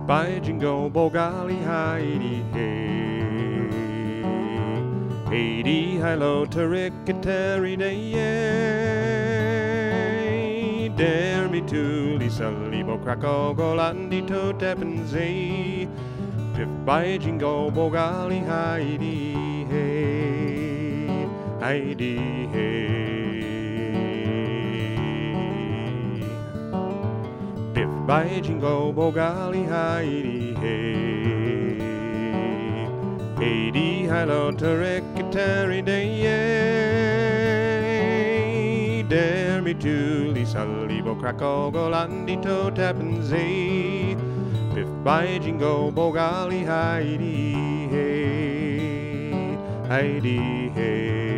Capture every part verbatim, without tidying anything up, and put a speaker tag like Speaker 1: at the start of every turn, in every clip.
Speaker 1: by jingle, bogali, Heidi, hey. Heidi, hello, terricketary day, dare me to Lisa, libo, crackle, golandi, to teppenze, if by jingle, bogali, Heidi, hey, Heidi, hey. If by jingle, bogali, Heidi, hey. Heidi, hello, terricketary day, dare me to Lisa, libo, crackle, golandi, to teppenze, if by jingle, bogali, Heidi, hey, Heidi, hey.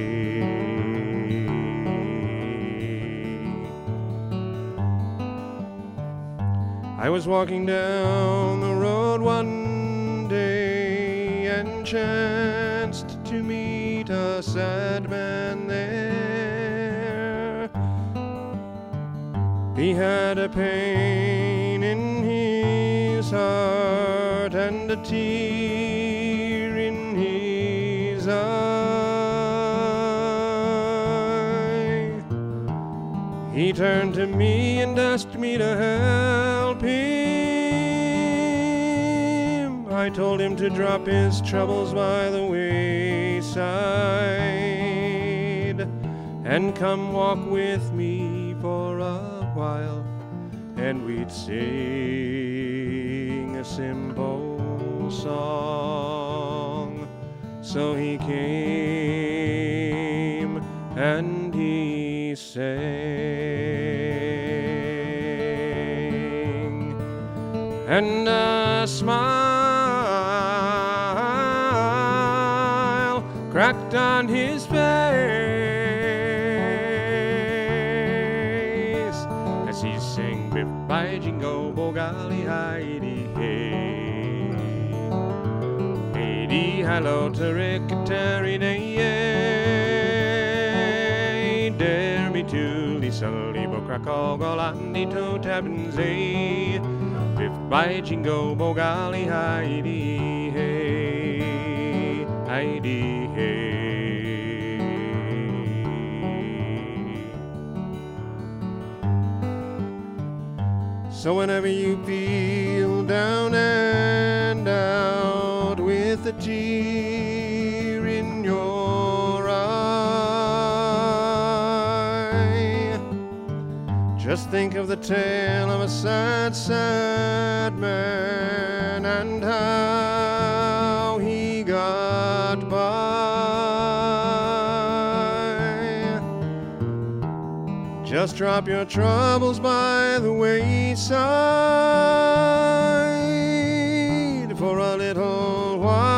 Speaker 1: I was walking down the road one day and chanced to meet a sad man there. He had a pain in his heart and a tear in his eye. He turned to me and asked me to help him. I told him to drop his troubles by the wayside and come walk with me for a while, and we'd sing a simple song. So he came and he sang, and a smile cracked on his face as he sang, Biff by jingle, bogali, Heidi, hey. Heidi, hello, terricketary day, dare me to Lisa, libo, crackle, golandi, to teppenze, Biff by jingle, bogali, Heidi, hey, Heidi, hey. So whenever you feel down and out with a tear in your eye, just think of the tale of a sad, sad man and how he got by. Just drop your troubles by the wayside for a little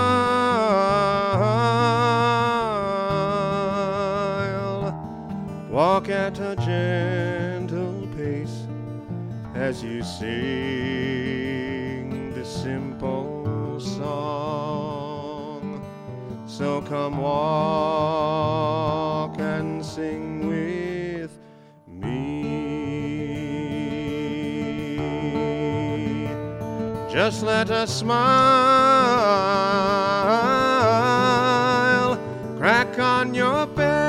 Speaker 1: while. Walk at a gentle pace as you sing this simple song. So come walk and sing with me. Just let a smile crack on your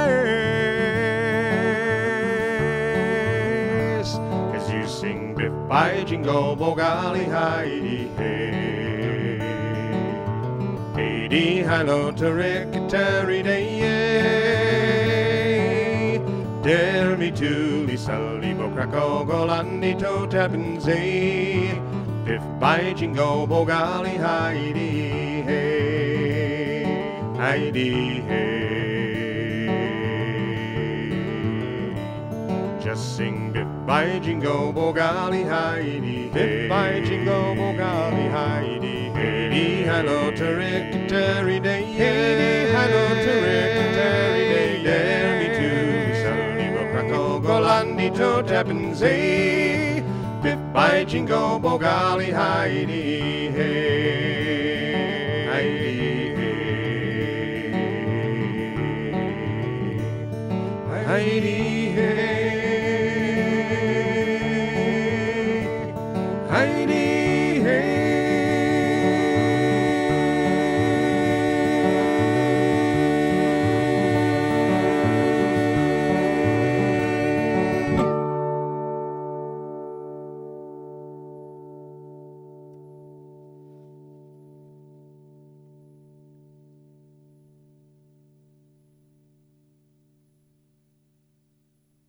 Speaker 1: face as you sing Biff by jingle, bogali, Heidi, hey. Heidi, hello, terricketary day, dare me to Lisa, libo, crackle, golandi, to teppenze, Biff by jingle, bogali, Heidi, hey, Heidi, hey. Just sing Biff by jingle, bogali, Heidi, Biff by jingle, bogali, Heidi, Heidi, hello, terricketary day, Heidi, hello, terricketary day, dare me to Lisa, libo, crackle, golandi, to teppenze, Biff by jingle, bogali, Heidi, hey, Heidi, hey, Heidi, hey, Heidi, hey.